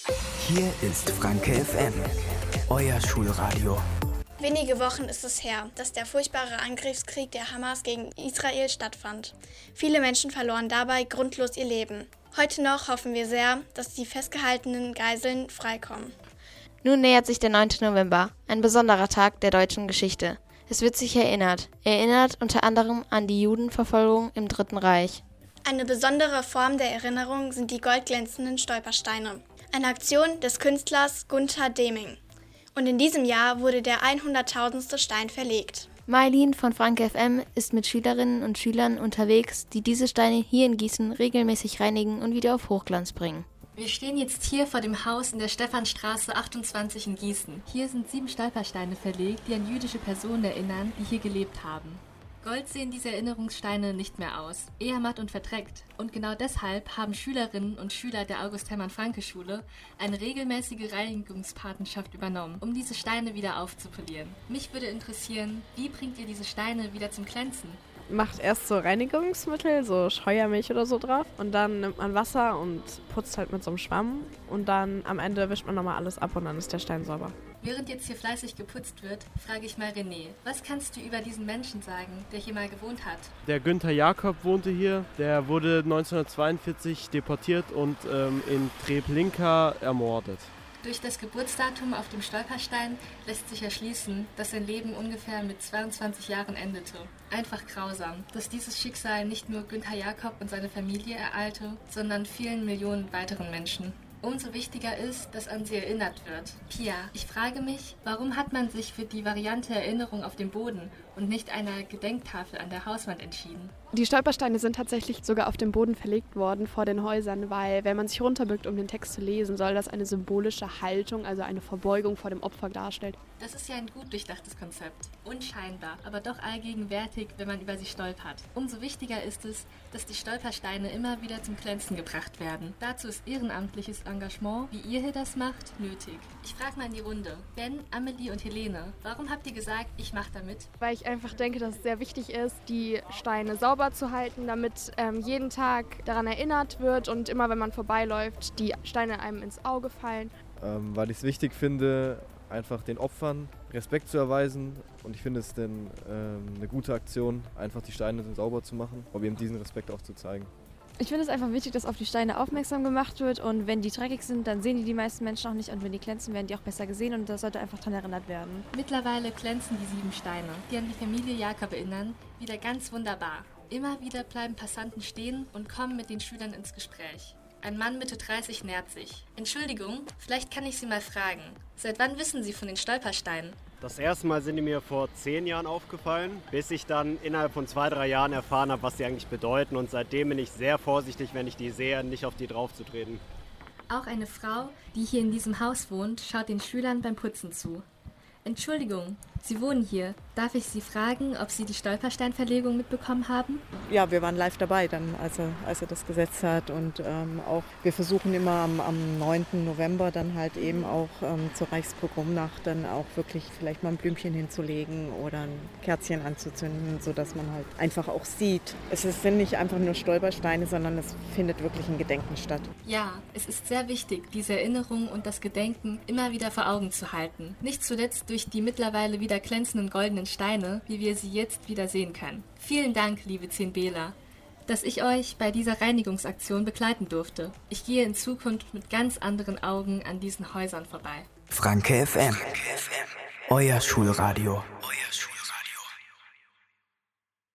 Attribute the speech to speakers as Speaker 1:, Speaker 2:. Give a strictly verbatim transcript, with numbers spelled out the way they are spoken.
Speaker 1: Hier ist Franke F M, euer Schulradio.
Speaker 2: Wenige Wochen ist es her, dass der furchtbare Angriffskrieg der Hamas gegen Israel stattfand. Viele Menschen verloren dabei grundlos ihr Leben. Heute noch hoffen wir sehr, dass die festgehaltenen Geiseln freikommen.
Speaker 3: Nun nähert sich der neunte November, ein besonderer Tag der deutschen Geschichte. Es wird sich erinnert, erinnert unter anderem an die Judenverfolgung im Dritten Reich.
Speaker 2: Eine besondere Form der Erinnerung sind die goldglänzenden Stolpersteine, eine Aktion des Künstlers Gunter Deming. Und in diesem Jahr wurde der hunderttausendste Stein verlegt.
Speaker 3: Mailin von Franke F M ist mit Schülerinnen und Schülern unterwegs, die diese Steine hier in Gießen regelmäßig reinigen und wieder auf Hochglanz bringen.
Speaker 4: Wir stehen jetzt hier vor dem Haus in der Stephanstraße achtundzwanzig in Gießen. Hier sind sieben Stolpersteine verlegt, die an jüdische Personen erinnern, die hier gelebt haben. Gold sehen diese Erinnerungssteine nicht mehr aus, eher matt und verdreckt. Und genau deshalb haben Schülerinnen und Schüler der August-Hermann-Francke-Schule eine regelmäßige Reinigungspatenschaft übernommen, um diese Steine wieder aufzupolieren. Mich würde interessieren, wie bringt ihr diese Steine wieder zum Glänzen?
Speaker 5: Macht erst so Reinigungsmittel, so Scheuermilch oder so drauf und dann nimmt man Wasser und putzt halt mit so einem Schwamm und dann am Ende wischt man nochmal alles ab und dann ist der Stein sauber.
Speaker 4: Während jetzt hier fleißig geputzt wird, frage ich mal René, was kannst du über diesen Menschen sagen, der hier mal gewohnt hat?
Speaker 6: Der Günther Jakob wohnte hier, der wurde neunzehnhundertzweiundvierzig deportiert und ähm, in Treblinka ermordet.
Speaker 4: Durch das Geburtsdatum auf dem Stolperstein lässt sich erschließen, dass sein Leben ungefähr mit zweiundzwanzig Jahren endete. Einfach grausam, dass dieses Schicksal nicht nur Günther Jakob und seine Familie ereilte, sondern vielen Millionen weiteren Menschen. Umso wichtiger ist, dass an sie erinnert wird. Pia, ich frage mich, warum hat man sich für die Variante Erinnerung auf dem Boden und nicht einer Gedenktafel an der Hauswand entschieden?
Speaker 5: Die Stolpersteine sind tatsächlich sogar auf dem Boden verlegt worden vor den Häusern, weil wenn man sich runterbückt, um den Text zu lesen, soll das eine symbolische Haltung, also eine Verbeugung vor dem Opfer darstellen.
Speaker 4: Das ist ja ein gut durchdachtes Konzept. Unscheinbar, aber doch allgegenwärtig, wenn man über sie stolpert. Umso wichtiger ist es, dass die Stolpersteine immer wieder zum Glänzen gebracht werden. Dazu ist ehrenamtliches Engagement, wie ihr hier das macht, nötig. Ich frage mal in die Runde. Ben, Amelie und Helene, warum habt ihr gesagt, ich mache damit?
Speaker 5: Weil ich einfach denke, dass es sehr wichtig ist, die Steine sauber zu halten, damit ähm, jeden Tag daran erinnert wird und immer, wenn man vorbeiläuft, die Steine einem ins Auge fallen.
Speaker 7: Ähm, weil ich es wichtig finde, einfach den Opfern Respekt zu erweisen und ich finde es denn ähm, eine gute Aktion, einfach die Steine sauber zu machen, um eben diesen Respekt auch zu zeigen.
Speaker 8: Ich finde es einfach wichtig, dass auf die Steine aufmerksam gemacht wird und wenn die dreckig sind, dann sehen die die meisten Menschen auch nicht und wenn die glänzen, werden die auch besser gesehen und da sollte einfach dran erinnert werden.
Speaker 4: Mittlerweile glänzen die sieben Steine, die an die Familie Jakob erinnern, wieder ganz wunderbar. Immer wieder bleiben Passanten stehen und kommen mit den Schülern ins Gespräch. Ein Mann Mitte dreißig nähert sich. Entschuldigung, vielleicht kann ich Sie mal fragen. Seit wann wissen Sie von den Stolpersteinen?
Speaker 9: Das erste Mal sind die mir vor zehn Jahren aufgefallen, bis ich dann innerhalb von zwei, drei Jahren erfahren habe, was sie eigentlich bedeuten. Und seitdem bin ich sehr vorsichtig, wenn ich die sehe, nicht auf die draufzutreten.
Speaker 4: Auch eine Frau, die hier in diesem Haus wohnt, schaut den Schülern beim Putzen zu. Entschuldigung, Sie wohnen hier. Darf ich Sie fragen, ob Sie die Stolpersteinverlegung mitbekommen haben?
Speaker 10: Ja, wir waren live dabei, dann, als, er, als er das gesetzt hat. Und ähm, auch wir versuchen immer am, am neunten November dann halt eben auch ähm, zur Reichspogromnacht dann auch wirklich vielleicht mal ein Blümchen hinzulegen oder ein Kerzchen anzuzünden, sodass man halt einfach auch sieht. Es sind nicht einfach nur Stolpersteine, sondern es findet wirklich ein Gedenken statt.
Speaker 4: Ja, es ist sehr wichtig, diese Erinnerung und das Gedenken immer wieder vor Augen zu halten. Nicht zuletzt durch die mittlerweile wieder glänzenden goldenen Steine, wie wir sie jetzt wieder sehen können. Vielen Dank, liebe zehn Bler, dass ich euch bei dieser Reinigungsaktion begleiten durfte. Ich gehe in Zukunft mit ganz anderen Augen an diesen Häusern vorbei.
Speaker 1: Franke F M, euer Schulradio.